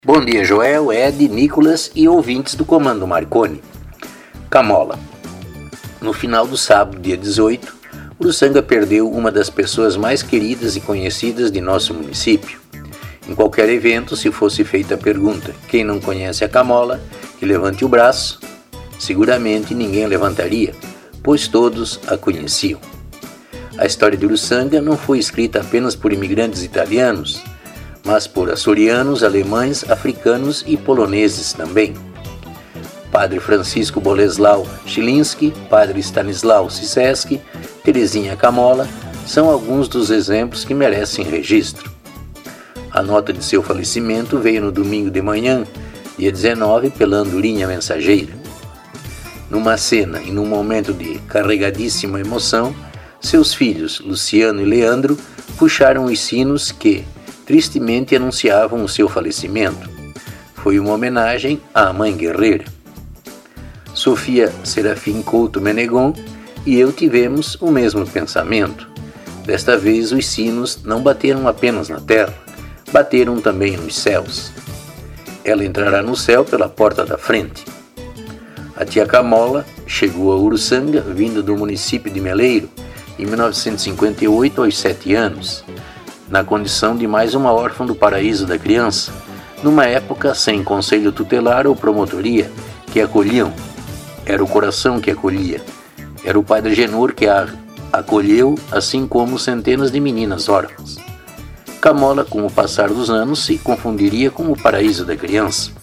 Bom dia, Joel, Ed, Nicolas e ouvintes do Comando Marconi. Camola. No final do sábado, dia 18, Uruçanga perdeu uma das pessoas mais queridas e conhecidas de nosso município. Em qualquer evento, se fosse feita a pergunta, quem não conhece a Camola, que levante o braço, seguramente ninguém levantaria, pois todos a conheciam. A história de Uruçanga não foi escrita apenas por imigrantes italianos, mas por açorianos, alemães, africanos e poloneses também. Padre Francisco Boleslau Chilinski, Padre Stanislau Ciseski, Terezinha Camola são alguns dos exemplos que merecem registro. A nota de seu falecimento veio no domingo de manhã, dia 19, pela andorinha mensageira. Numa cena e num momento de carregadíssima emoção, seus filhos, Luciano e Leandro, puxaram os sinos que tristemente anunciavam o seu falecimento. Foi uma homenagem à mãe guerreira. Sofia Serafim Couto Menegon e eu tivemos o mesmo pensamento. Desta vez os sinos não bateram apenas na terra, bateram também nos céus. Ela entrará no céu pela porta da frente. A tia Camola chegou a Uruçanga, vinda do município de Meleiro, em 1958, aos 7 anos, na condição de mais uma órfã do paraíso da criança, numa época sem conselho tutelar ou promotoria que acolhiam. Era o coração que acolhia. Era o padre Genor que a acolheu, assim como centenas de meninas órfãs. Camola, com o passar dos anos, se confundiria com o paraíso da criança.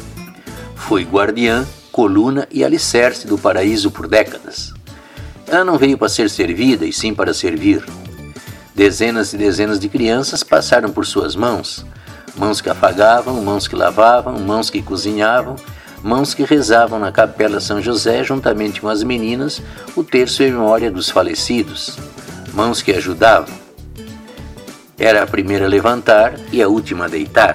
Foi guardiã, coluna e alicerce do paraíso por décadas. Ela não veio para ser servida, e sim para servir. Dezenas e dezenas de crianças passaram por suas mãos. Mãos que afagavam, mãos que lavavam, mãos que cozinhavam, mãos que rezavam na Capela São José, juntamente com as meninas, o terço em memória dos falecidos. Mãos que ajudavam. Era a primeira a levantar e a última a deitar.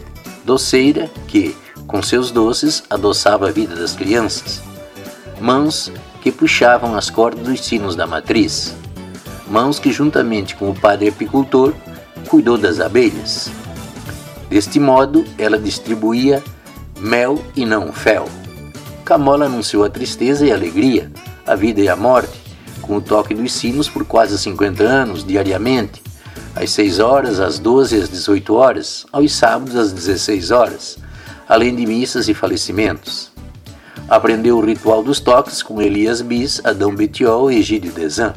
Doceira que, com seus doces, adoçava a vida das crianças. Mãos que puxavam as cordas dos sinos da matriz. Mãos que, juntamente com o padre apicultor, cuidou das abelhas. Deste modo, ela distribuía mel e não fel. Camola anunciou a tristeza e a alegria, a vida e a morte, com o toque dos sinos por quase 50 anos, diariamente, às 6 horas, às 12 e às 18 horas, aos sábados às 16 horas, além de missas e falecimentos. Aprendeu o ritual dos toques com Elias Bis, Adão Betiol e Egídio Desan.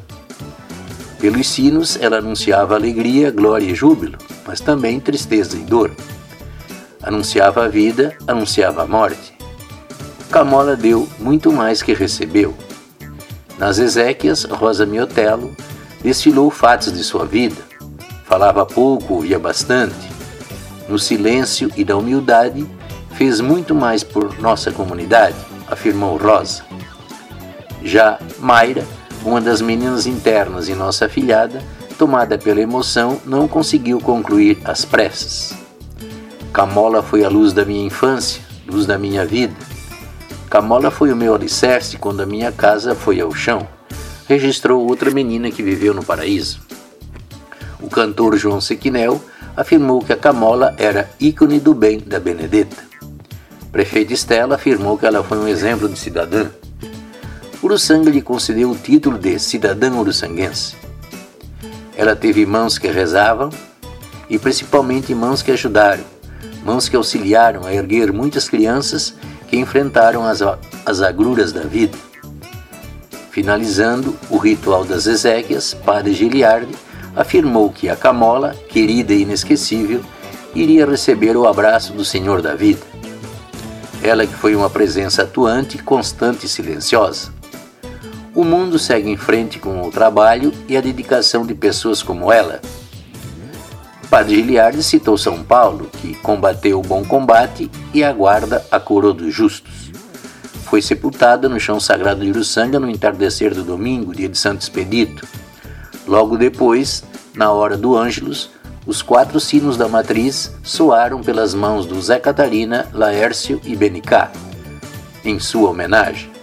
Pelos sinos, ela anunciava alegria, glória e júbilo, mas também tristeza e dor. Anunciava a vida, anunciava a morte. Camola deu muito mais que recebeu. Nas exéquias, Rosa Miotello desfilou fatos de sua vida. Falava pouco, ouvia bastante. No silêncio e da humildade, fez muito mais por nossa comunidade, afirmou Rosa. Já Mayra, uma das meninas internas e nossa afilhada, tomada pela emoção, não conseguiu concluir as preces. Camola foi a luz da minha infância, luz da minha vida. Camola foi o meu alicerce quando a minha casa foi ao chão, registrou outra menina que viveu no paraíso. O cantor João Sequinel afirmou que a Camola era ícone do bem da Benedetta. Prefeita Estela afirmou que ela foi um exemplo de cidadã. Uruçanga lhe concedeu o título de cidadã uruçanguense. Ela teve mãos que rezavam e principalmente mãos que ajudaram, mãos que auxiliaram a erguer muitas crianças que enfrentaram as agruras da vida. Finalizando o ritual das exéquias, Padre Giliardi afirmou que a Camola, querida e inesquecível, iria receber o abraço do Senhor da vida. Ela que foi uma presença atuante, constante e silenciosa. O mundo segue em frente com o trabalho e a dedicação de pessoas como ela. Padre Giliardi citou São Paulo, que combateu o bom combate e aguarda a coroa dos justos. Foi sepultada no chão sagrado de Uruçanga no entardecer do domingo, dia de Santo Expedito. Logo depois, na hora do Ângelus, os 4 sinos da matriz soaram pelas mãos do Zé Catarina, Laércio e Benicá, em sua homenagem.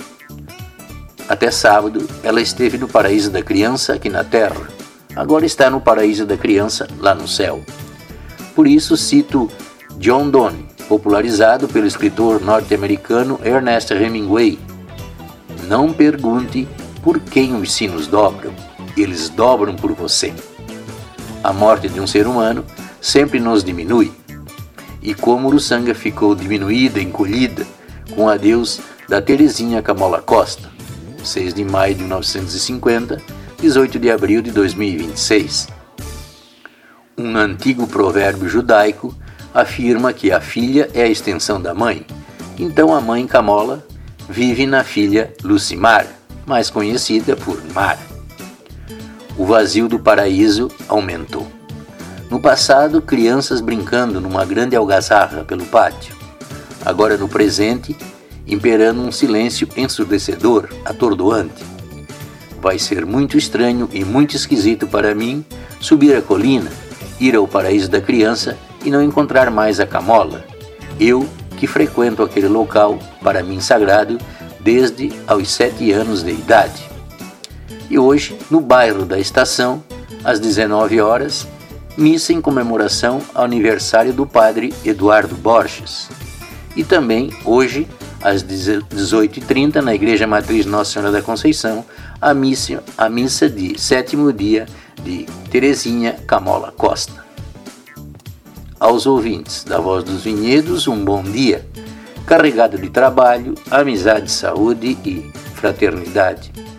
Até sábado, ela esteve no paraíso da criança aqui na terra. Agora está no paraíso da criança lá no céu. Por isso cito John Donne, popularizado pelo escritor norte-americano Ernest Hemingway. Não pergunte por quem os sinos dobram, eles dobram por você. A morte de um ser humano sempre nos diminui. E como Uruçanga ficou diminuída, encolhida, com o adeus da Terezinha Camola Costa, 6 de maio de 1950, 18 de abril de 2026. Um antigo provérbio judaico afirma que a filha é a extensão da mãe, então a mãe Camola vive na filha Lucimar, mais conhecida por Mara. O vazio do paraíso aumentou. No passado, crianças brincando numa grande algazarra pelo pátio. Agora no presente, imperando um silêncio ensurdecedor, atordoante. Vai ser muito estranho e muito esquisito para mim subir a colina, ir ao paraíso da criança e não encontrar mais a Camola. Eu, que frequento aquele local, para mim sagrado, desde aos 7 anos de idade. E hoje, no bairro da Estação, às 19 horas, missa em comemoração ao aniversário do padre Eduardo Borges. E também, hoje, às 18h30, na Igreja Matriz Nossa Senhora da Conceição, a missa de 7º dia de Terezinha Camola Costa. Aos ouvintes da Voz dos Vinhedos, um bom dia, carregado de trabalho, amizade, saúde e fraternidade.